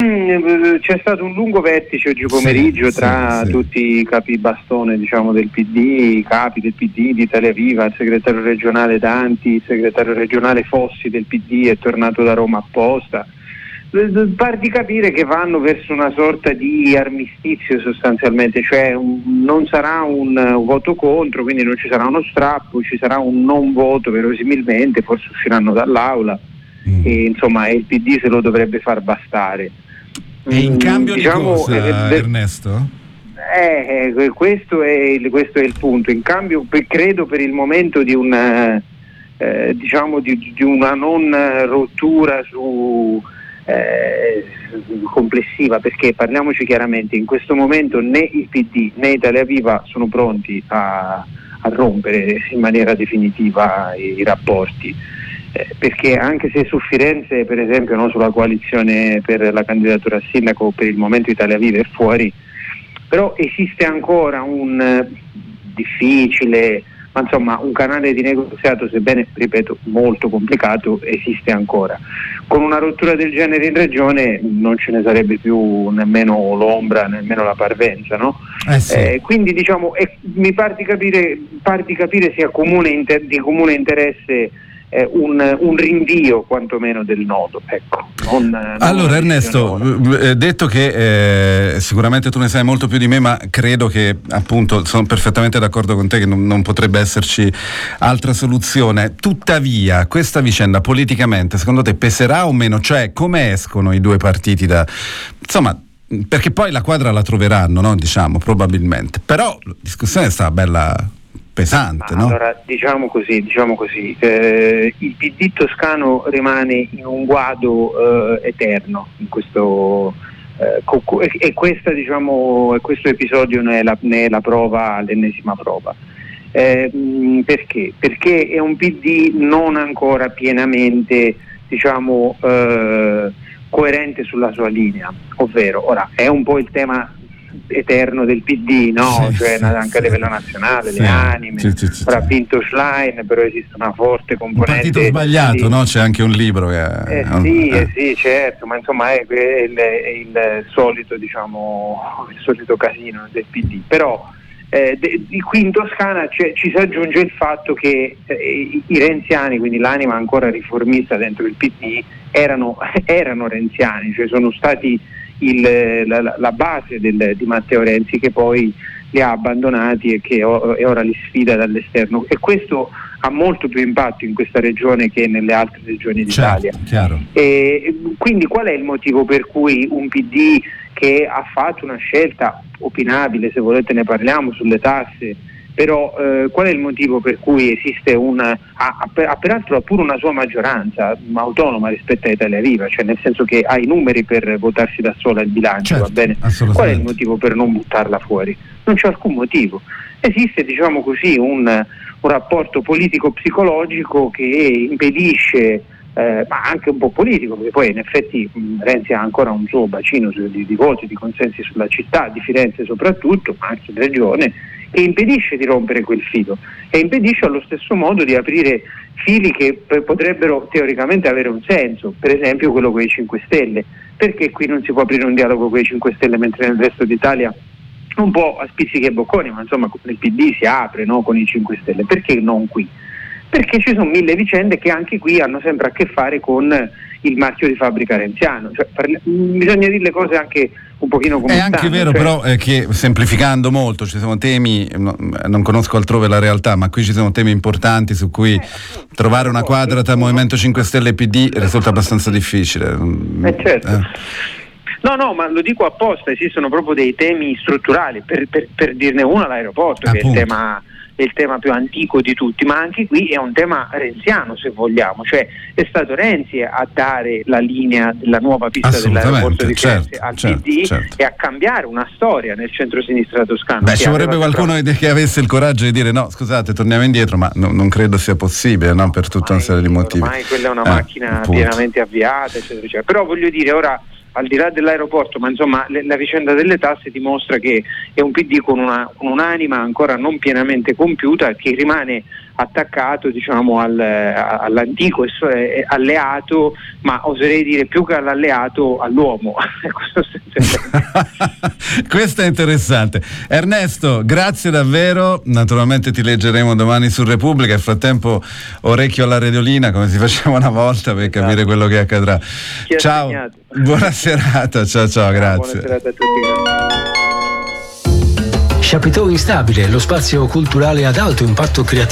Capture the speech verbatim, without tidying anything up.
C'è stato un lungo vertice oggi pomeriggio sì, tra sì, sì. tutti i capi bastone, diciamo, del P D, i capi del P D, di Italia Viva, il segretario regionale Danti, il segretario regionale Fossi del P D è tornato da Roma apposta. Par di capire che vanno verso una sorta di armistizio sostanzialmente, cioè un, non sarà un, un voto contro, quindi non ci sarà uno strappo, ci sarà un non voto verosimilmente, forse usciranno dall'aula mm. e insomma il P D se lo dovrebbe far bastare. E in cambio diciamo, di cosa, eh, Ernesto? Eh, eh, questo, è il, questo è il punto. In cambio, per, credo per il momento di una, eh, diciamo di, di una non rottura su eh, complessiva, perché parliamoci chiaramente, in questo momento né il P D né Italia Viva sono pronti a, a rompere in maniera definitiva i, i rapporti. Eh, perché anche se su Firenze, per esempio, no, sulla coalizione per la candidatura a sindaco, per il momento Italia Viva è fuori, però esiste ancora un eh, difficile, ma insomma un canale di negoziato, sebbene, ripeto, molto complicato, esiste ancora. Con una rottura del genere in regione non ce ne sarebbe più nemmeno l'ombra, nemmeno la parvenza, no? Eh sì. eh, quindi diciamo, eh, mi par di capire, par di capire sia comune inter- di comune interesse Eh, un, un rinvio quantomeno del nodo, ecco. Non, non allora Ernesto, eh, detto che eh, sicuramente tu ne sai molto più di me, ma credo che appunto sono perfettamente d'accordo con te che non, non potrebbe esserci altra soluzione. Tuttavia questa vicenda politicamente secondo te peserà o meno? Cioè come escono i due partiti da, insomma, perché poi la quadra la troveranno, no? Diciamo probabilmente, però la discussione sta bella pesante, no? Allora, diciamo così, diciamo così, eh, il P D toscano rimane in un guado eh, eterno in questo eh, co- e, e questa, diciamo, questo episodio ne è la, ne è la prova, l'ennesima prova. Eh, mh, perché? Perché è un P D non ancora pienamente, diciamo, eh, coerente sulla sua linea, ovvero, ora è un po' il tema eterno del P D, no? Sì, cioè sì, anche a livello nazionale, sì, le anime, sì, sì, sì, ora ha vinto Schlein, però esiste una forte componente. Un partito sbagliato, no? C'è anche un libro che eh, è, sì, eh. Eh, sì, certo, ma insomma è, è, il, è il solito, diciamo, il solito casino del P D, però eh, de, di qui in Toscana ci si aggiunge il fatto che eh, i, i renziani, quindi l'anima ancora riformista dentro il P D, erano, erano renziani, cioè sono stati Il, la, la base del, di Matteo Renzi, che poi li ha abbandonati e che o, e ora li sfida dall'esterno, e questo ha molto più impatto in questa regione che nelle altre regioni d'Italia. Certo, e quindi qual è il motivo per cui un P D che ha fatto una scelta opinabile, se volete ne parliamo, sulle tasse, però eh, qual è il motivo per cui esiste una ha, ha, peraltro ha pure una sua maggioranza autonoma rispetto a Italia Viva, cioè nel senso che ha i numeri per votarsi da sola il bilancio, certo, va bene? Qual è il motivo per non buttarla fuori? Non c'è alcun motivo. Esiste, diciamo così, un, un rapporto politico-psicologico che impedisce, eh, ma anche un po' politico, perché poi in effetti mh, Renzi ha ancora un suo bacino di, di voti, di consensi sulla città di Firenze soprattutto, ma anche in regione, che impedisce di rompere quel filo e impedisce allo stesso modo di aprire fili che p- potrebbero teoricamente avere un senso, per esempio quello con i cinque Stelle. Perché qui non si può aprire un dialogo con i cinque Stelle mentre nel resto d'Italia un po' a spizzichi e bocconi, ma insomma nel P D si apre, no, con i cinque Stelle? Perché non qui? Perché ci sono mille vicende che anche qui hanno sempre a che fare con il marchio di fabbrica renziano, cioè, parli- bisogna dire le cose anche un pochino come è anche stanno, vero, cioè... però eh, che semplificando molto ci sono temi, no, non conosco altrove la realtà, ma qui ci sono temi importanti su cui eh, trovare una quadra tra Movimento cinque Stelle e P D risulta abbastanza difficile. Eh certo. Eh. No, no, ma lo dico apposta, esistono proprio dei temi strutturali, per, per, per dirne uno l'aeroporto, appunto, che è il tema è il tema più antico di tutti, ma anche qui è un tema renziano, se vogliamo, cioè è stato Renzi a dare la linea della nuova pista dell'aeroporto di Firenze, certo, al certo, P D, certo, e a cambiare una storia nel centro-sinistra toscano. Beh, ci vorrebbe qualcuno però... che avesse il coraggio di dire no, scusate, torniamo indietro, ma no, non credo sia possibile, no? Per tutta ormai, una serie di motivi. Ormai quella è una eh, macchina appunto. pienamente avviata, eccetera, eccetera. Però voglio dire, ora, al di là dell'aeroporto, ma insomma le, la vicenda delle tasse dimostra che è un P D con, una, con un'anima ancora non pienamente compiuta, che rimane attaccato, diciamo, al, all'antico alleato, ma oserei dire più che all'alleato, all'uomo. Questo è interessante. Ernesto, grazie davvero, naturalmente ti leggeremo domani su Repubblica, nel frattempo orecchio alla radiolina come si faceva una volta per capire quello che accadrà. Ciao, segnato. Buona serata, ciao ciao, grazie. Buona serata a tutti. Chapiteau Instabile, lo spazio culturale ad alto impatto creativo